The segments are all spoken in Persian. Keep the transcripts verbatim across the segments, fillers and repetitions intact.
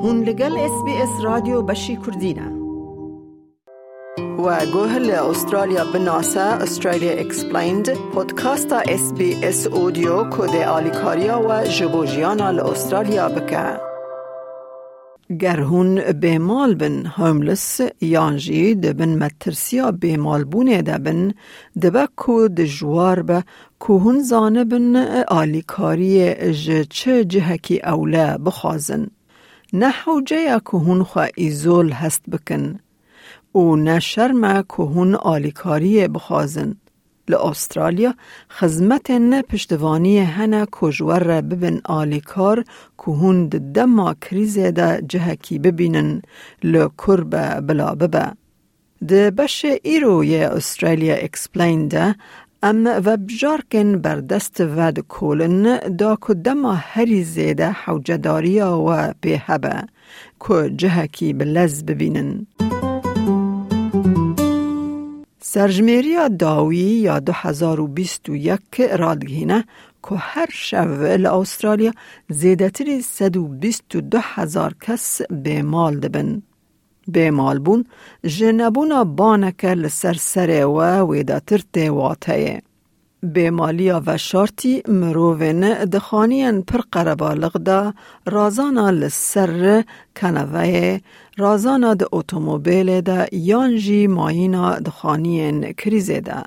هون لگل اس بی اس رادیو بشی کردینه و گوهل استرالیا بناسه استرالیا اکسپلیند پودکاست اس بی اس اودیو کد آلیکاریا و جبوجیانا لاسترالیا بکه گر هون بیمال بن هوملس یانجی دبن مترسیا بیمال بونه دبن دبا کو دجوار به که هون زانه بن آلیکاری جه جهکی اوله بخوازن نه حوجه یا که هون خواه ایزول هست بکن و نه شرمه که هون آلیکاری بخوازن لأسترالیا خزمت نه پشتوانی هنه کجور را ببین آلیکار که هون دما کریزه ده جهکی ببینن لکرب بلا ببه. ده بشه ایروی استرالیا اکسپلین ده ام و بجارکن بردست ود کولن دا که دما هری زیده حوجداریا و بهبه که جهکی بلز ببینن. سرجمیری داوی یا دو هزار و بیست و یک رادگینه که هر شب لأسترالیا زیده تری صد و بیست و دو هزار کس بیمال دبن. بیمال بون جنبونا بانکه لسر سره و ویداتر تیواتهه. بیمالیا و شارتی مروون دخانیان پر قربالغ دا رازانا لسر کنوه رازانا دا اتومبیل دا یانجی مایینا دخانیان کریزه دا.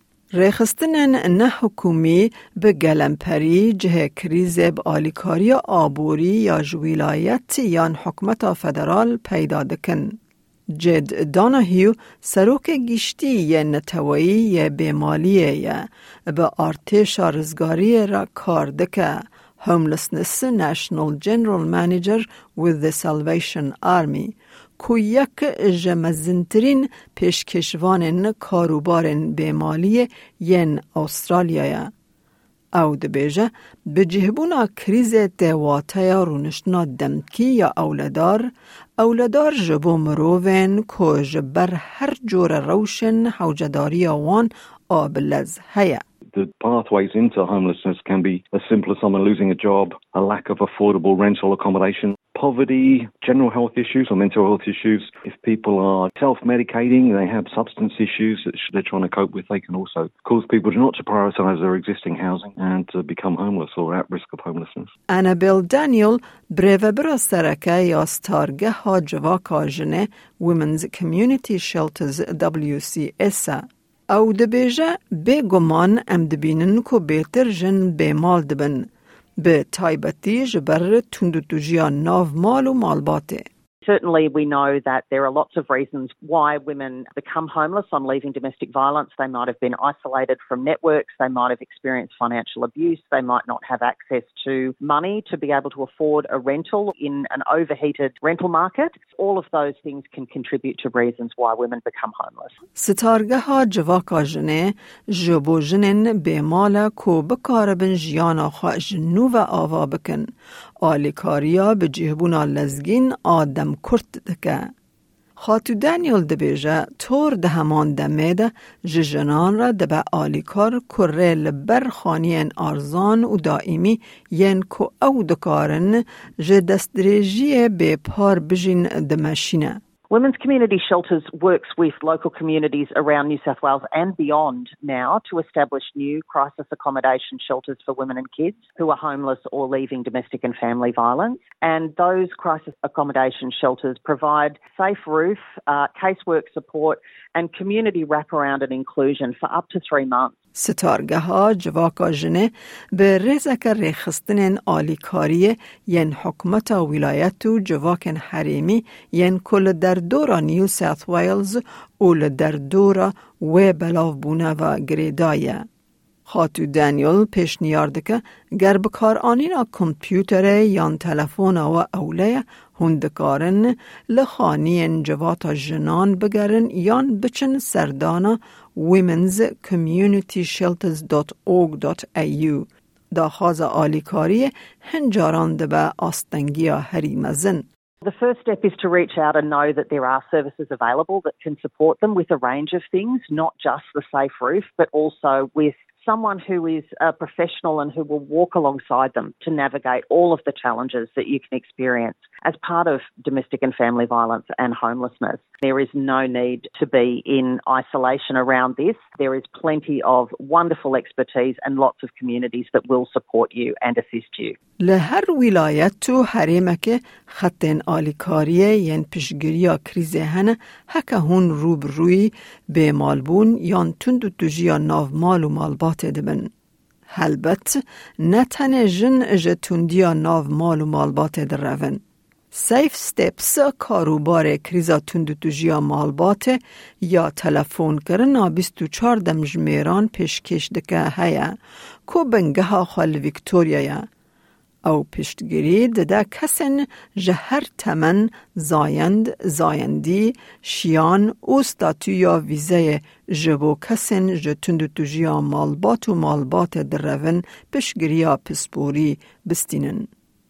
ریخستنن نه حکومی به گلمپری جه کریزه با آلیکاریا آبوری یا جویلایت یان حکمت فدرال پیدا دکن. جد داناهیو سروک گشتی یه نتوایی یه بیمالیه یه به ارتش رزگاری را کار دکه Homelessness National General Manager with the Salvation Army که یک جمزنترین پیشکشوان کاروبار بیمالی ین استرالیایه. او دبیجه به جهبونا کریز دواتای رونشنا دمکی یا اولادار اولادار جبو مروون که جبر هر جور روشن حوجداری وان آبلز هیا. The pathways into homelessness can be as simple as someone losing a job, a lack of affordable rental accommodation, poverty, general health issues or mental health issues. If people are self-medicating, they have substance issues that they're trying to cope with, they can also cause people not to prioritise their existing housing and to become homeless or at risk of homelessness. Annabelle Daniel بريفه برا سرکه یا ستارگه ها جواکا جنه Women's Community Shelters W C S او دبیجه به گمان ام دبینن که بهتر جن بیمال دبن به تایبتی جبر تندوتوجیا ناو مال و مالباته. Certainly we know that there are lots of reasons why women become homeless on leaving domestic violence. They might have been isolated from networks, they might have experienced financial abuse, they might not have access to money to be able to afford a rental in an overheated rental market. All of those things can contribute to reasons why women become homeless. ستارگه ها جواکا جنه جبو جنن بیمالا کو بکاربن جیانا خواه جنو و آوا بکن. آلیکاریا به جهبونا لزگین آدم کرد دکه. خاتو دانیل دبیجه طور ده همان دمیده ججنان را دبه آلیکار کره لبر خانین ارزان و دائمی ین که او دکارن جه دستریجی به پار بجین دمشینه. Women's Community Shelters works with local communities around New South Wales and beyond now to establish new crisis accommodation shelters for women and kids who are homeless or leaving domestic and family violence. And those crisis accommodation shelters provide safe roof, uh, casework support and community wraparound and inclusion for up to three months. ستارگه ها جواکا جنه به رزک ریخستن آلیکاری ین حکمت ولایت و جواکن حریمی ین کل در دورا نیو ساوت ویلز اول در دورا و بلاو بونه و گریدایه. خاتو دانیل پیشنیارده که گر بکار آنینا کمپیوتر یان تلفون و اوله هندکارن لخانی جواتا جنان بگرن یان بچن سردانا women's community shelters dot org dot a u دا خواز آلیکاری هنجاران دبا آستنگیا هریمزن. The first step is to reach out and know that there are services available that can support them with a range of things, not just the safe roof, but also with someone who is a professional and who will walk alongside them to navigate all of the challenges that you can experience as part of domestic and family violence and homelessness. There is no need to be in isolation around this. There is plenty of wonderful expertise and lots of communities that will support you and assist you. لهر ولایت تو حریمه که خطین آلیکاریه ین پشگیریا کریزه هنه هکه هون روب روی به مالبون یان تندو تجیا ناو مال و مالبات دبن. هلبت نتنه جن اجه تندیا ناو مال و مالبات در روین. سیف ستیپس کاروبار کریزا تندو تجیا مالبات یا تلفون کرنا بیست و چار دمجمیران پیشکش دکه هیا کو بنگه ها خال ویکتوریا یا او پشتگیری ده کسن جهر تمن زایند زایندی شیان او ستاتو یا ویزه جبو کسن جتندو تجیا مالبات و مالبات در روین پشتگیریا پسپوری بستینن.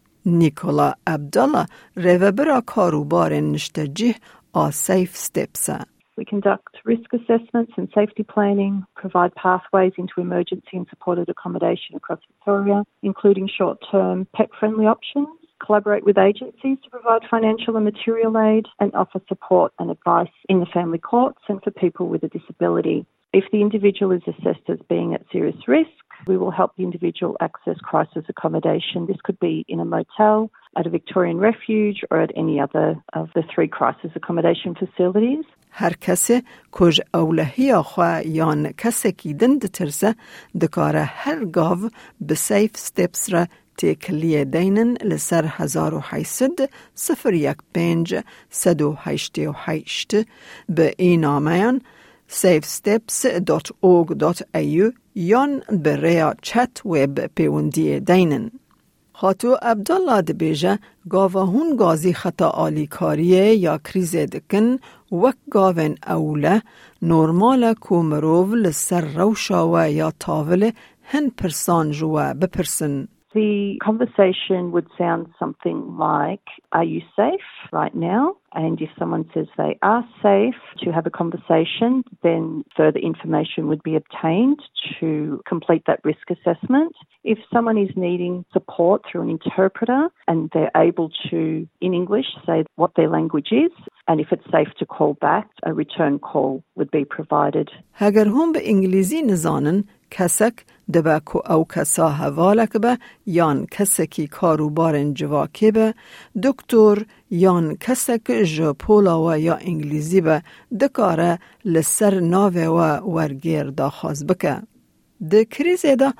نیکولا عبدالله روبرا کاروبار نشتجیه آ سیف ستیپسه. We conduct risk assessments and safety planning, provide pathways into emergency and supported accommodation across Victoria, including short-term pet-friendly options, collaborate with agencies to provide financial and material aid, and offer support and advice in the family courts and for people with a disability. If the individual is assessed as being at serious risk, we will help the individual access crisis accommodation. This could be in a motel, at a Victorian refuge, or at any other of the three crisis accommodation facilities. هر کسی کج اولهی خواه یان کسی کی دند ترسه دکاره هر گاو به سیف ستیپس را تکلیه دینن لسر هزار و حیصد صفر یک پنج سد و هشت و هشت به این آمیان safe steps dot org dot a u یان به ریا چت ویب پیوندی دینن. خاطو عبدالله دبیجه گاوهون گازی خطا آلی کاریه یا کریزه دکن وک گاون اوله نورماله کو مروو لسر روشاوه یا تاوله هن پرسان جوه بپرسن. The conversation would sound something like, are you safe right now? And if someone says they are safe, to have a conversation, then further information would be obtained to complete that risk assessment. If someone is needing support through an interpreter and they're able to, in English, say what their language is, and if it's safe to call back, a return call would be provided. اگر هم به انگلیسی نزانن کسک دبکو او کسا حوالک به یان کسکی کاروبارن جواکی به دکتر یان کسک جپولا و یا انگلیزی به دکاره لسر ناوه و ورگیر دا خواست بکه. ده کریزه ده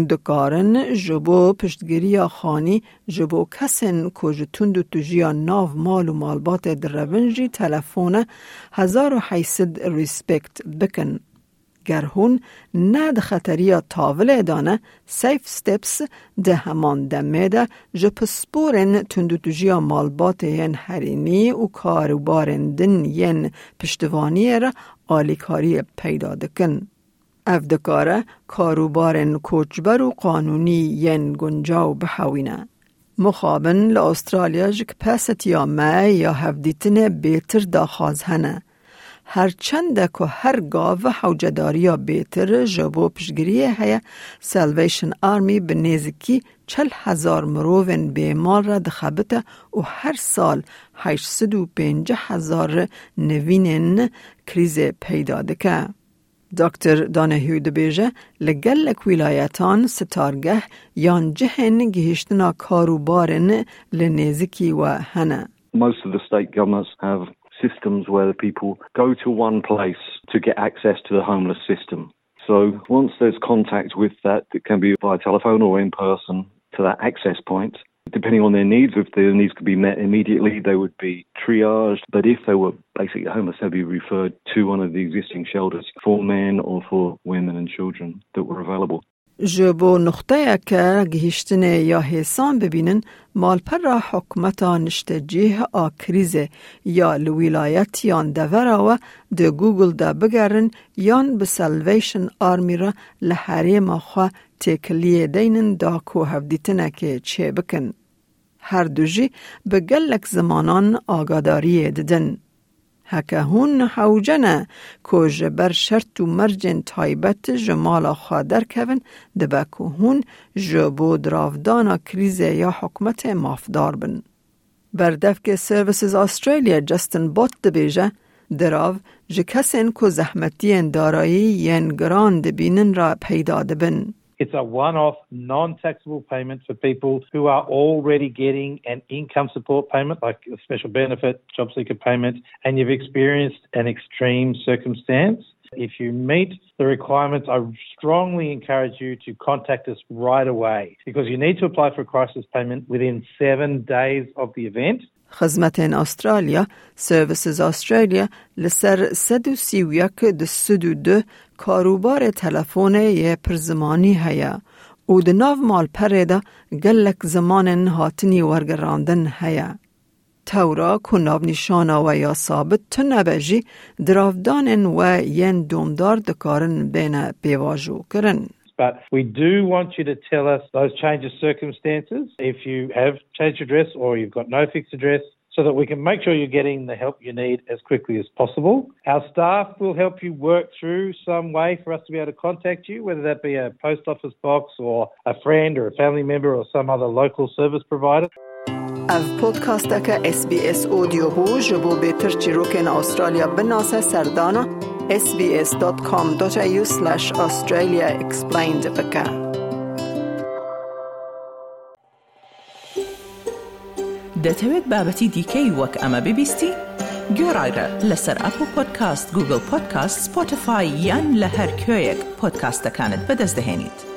هندکارن جبو پشتگیری خانی جبو کسن کج تندو تجیا ناو مال و مالبات در روینجی تلفون هزار و حیصد ریسپکت بکن. گر هون ند خطریا تاول دانه سیف ستیپس ده همان دمه ده جپسپورن تندو تجیا مالبات ین حریمی و کاروبارن دن ین پشتوانی را آلیکاری پیدا دکن. افدکاره کاروبارن کوچبر و قانونی ین گنجاو بحوینه. مخابن لأسترالیا جک پست یا مای یا هفدیتن بیتر داخاز هنه. هر چند که هر گاو حوجداریا بیتر جبو پشگریه هیا سالویشن آرمی به نزدیکی چل هزار مروون بیمار را دخبته و هر سال هشتصد و پنجاه هزار نوینن کریز پیدا دکه. دکتر دانهیو دبیجه لگلک ولایتان ستارگه یان جهن گهشتنا کاروبارن لنزدیکی و هنه. Most of the state governments have systems where the people go to one place to get access to the homeless system. So once there's contact with that, it can be by telephone or in person to that access point. Depending on their needs, if their needs could be met immediately, they would be triaged. But if they were basically homeless, they'd be referred to one of the existing shelters for men or for women and children that were available. جبو نقطه که گهشتن یا حسان ببینن مالپر را حکمتا نشتجیه آکریزه یا لولایت یان دورا و ده گوگل ده بگرن یان به سالویشن آرمی را لحریم خواه تکلیه دینن دا کو هفدیتنه که چه بکن. هر دوجی به گلک زمانان آگاداری ددن. هکه هون حوجنه که جبر شرط و مرجن تایبت جمالا خادر کون دبه که هون جبو درافدانا کریزه یا حکمت مافدار بن. بردف که سرویسز استرالیا جستن بات دبیجه دراو جه کسین که زحمتین دارایی ین گران دبینن را پیدا دبن. It's a one-off, non-taxable payment for people who are already getting an income support payment, like a special benefit, job seeker payment, and you've experienced an extreme circumstance. If you meet the requirements, I strongly encourage you to contact us right away because you need to apply for a crisis payment within seven days of the event. خدمت استرالیا سرویسز استرالیا لسر صد و سی و یک ده صد و دو کاروبار تلفن یه پرزمانی هیا و ده ناو مال پریده گلک زمان هاتنی ورگراندن هیا. تورا کناب نشانا و یا ثابت تنبجی درافدان و ین دومدار دکارن بین بیواجو کرن. But we do want you to tell us those change of circumstances if you have changed address or you've got no fixed address so that we can make sure you're getting the help you need as quickly as possible. Our staff will help you work through some way for us to be able to contact you, whether that be a post office box or a friend or a family member or some other local service provider. Av podcast ka S B S audio ho jabo betar chiroken Australia binasa sardana s b s dot com dot a u slash australia explained baka. دەتەوێت بابەتی دیکەی وەک ئەمە ببیستی؟ گۆڕایرە لەسەر ئەپل پۆدکاست، گوگل پۆدکاست، سپۆتیفای یان لە هەر کوێیەک پۆدکاستەکانت بەدەست دەهێنیت.